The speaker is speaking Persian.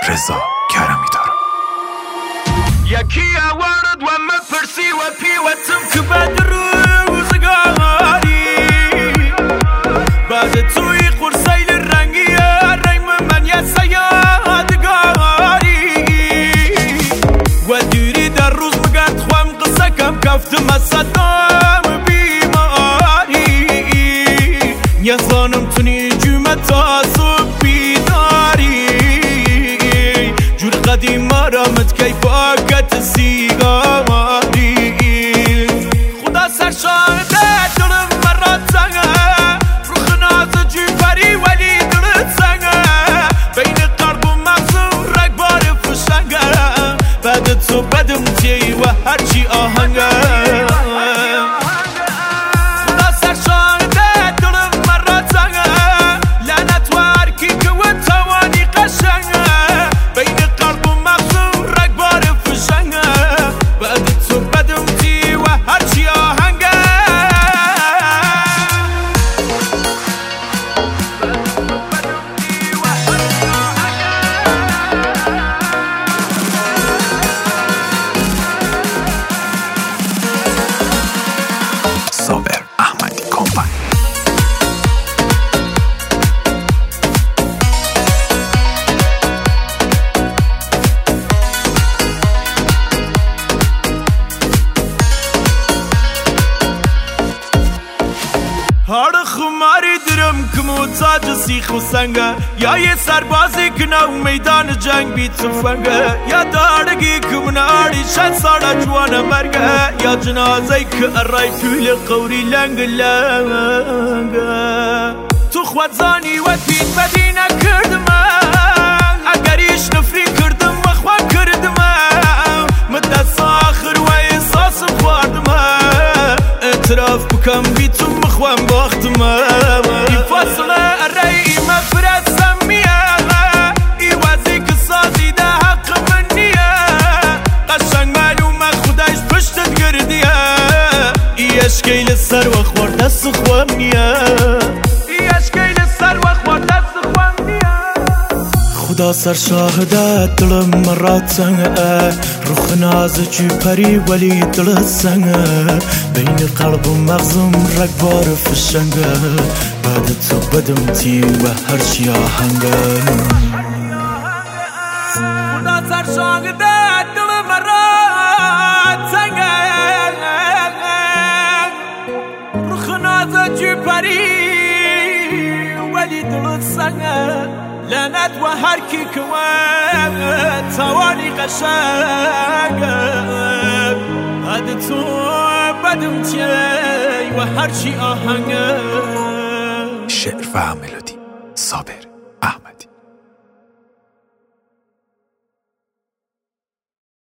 رضا کرمی دارم. یکی اوارد و مپرسی و پیوتم که بعد روزگاری بعد توی قرصیل رنگی ریم من یه سیادگاری و دیری در روز مگرد خوام قصه کم کفتم از صدام بیماری یه خانم تونی جمعه تا صبح بیداری جور قدیم آرامت کی پاکت سیگاری خدا سر شاهده دلم مرات زنگه روخ ناز جیفری ولی دلت زنگه بین قلب و مغزم رگبار فشنگه بعد تو بدم تی و هرچی آهنگه صابر احمدی کمپانی. هر خماری درم که محتاج سیخ و سنگه یا یه سربازی که نو میدان جنگ بی تفنگه یا دارگی که مناری شد سالا جوانه مرگه یا جنازه که ارای طول قوری لنگ لنگه تو خوادزانی و تین بدینه کردم اگریش نفری کردم و خواه کردم مدت آخر و احساسم خواردم اعتراف بکم بی تو مخوام باختم این فاصله ارئی مفرد سمیه ای وزی که سازی ده حق من نیه قشنگ معلومه خودش پشتت گردیه ای اشکیل سر و خورد دست خوام نیه ای اشکیل سر و خورد دست خوام نیه خدا سر شاهده دلم مرات زنگه روخ ناز چی پری ولی دلت زنگه بین قلب و مغزم رگبار فشنگه بعد تو بدم تی و هرچی آهنگه خدا سر شاهده دلم مرات زنگه روخ ناز چی پری ولی دلت زنگه لعنت و هر کی که توانی قشنگه بعد تو بدم تی و هرچی آهنگه. شعر و ملودی صابر احمدی.